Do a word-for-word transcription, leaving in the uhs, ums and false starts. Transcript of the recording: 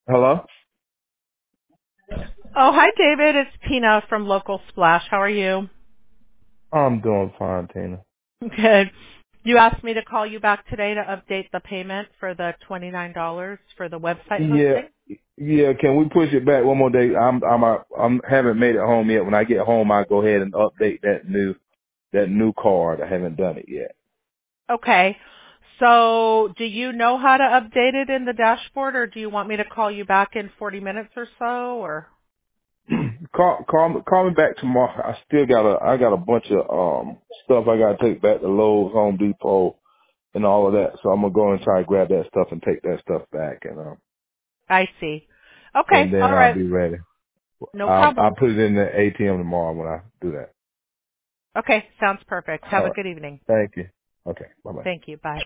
Hello? Oh, hi, David. It's Tina from Local Splash. How are you? I'm doing fine, Tina. Good. You asked me to call you back today to update the payment for the twenty-nine dollars for the website Yeah, hosting. yeah. Can we push it back one more day? I'm, I'm, uh, I'm haven't made it home yet. When I get home, I go ahead and update that new, that new card. I haven't done it yet. Okay. So, do you know how to update it in the dashboard, or do you want me to call you back in forty minutes or so, or? call, call me, call me back tomorrow. I still got a, I got a bunch of um stuff I got to take back to Lowe's, Home Depot, and all of that. So I'm gonna go and try to grab that stuff and take that stuff back, and um, I see. Okay. and then All I'll right. be ready. No I'll, I'll problem. put it in the A T M tomorrow when I do that. Okay. Sounds perfect. All Have a right. good evening. Thank you. Okay. Bye bye. Thank you. Bye.